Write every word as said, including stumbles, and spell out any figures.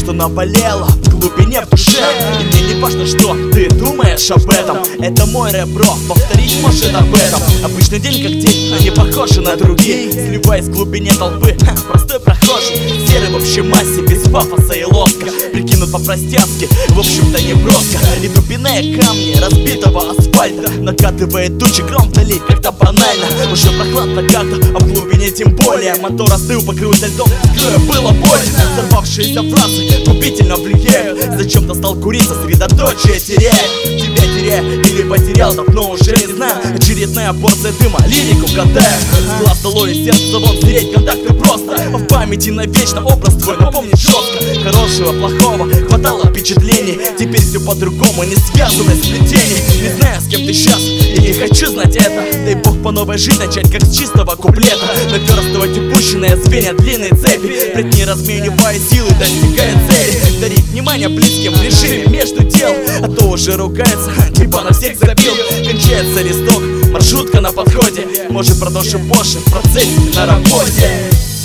что наболело в глубине в душе. И мне не важно, что ты думаешь об этом. Это мой рэп, бро, повторить может об этом. Обычный день как день, а не похожи на другие. Сливаясь в глубине толпы, ха, простой прохожий, серый в общей массе, без пафоса и лоска. Прикинут по-простецки, в общем-то не броско. И тупиные камни разбитого асфальта накатывает тучи, гром вдали, как-то банально. Уже прохладно как-то, а в глубине тем более. Мотор остыл, покрылся льдом, скоро было больно. Взорвавшиеся фразы губительно влияют. Зачем-то стал курить, сосредоточие теряет. Тебя теряю или потерял, давно уже не знаю. Очередная порция дыма, лирику катаю. С глаз долой и сердца вон стереть контакты просто. В памяти навечно образ твой напомнить жестко. Хорошего, плохого, хватало впечатлений. Теперь все по-другому, не связано с сплетений. Не знаю, с кем ты сейчас, и не хочу знать это. Дай бог по новой жить начать, как с чистого куплета. Наверстывать упущенные звенья длинные цепи. Пред не разменивая силы, достигая цели. Дарить внимание близким в режиме между дел. А то уже ругается, типа на всех забил. Кончается листок, маршрутка на подходе. Может продолжим позже в процессе на работе.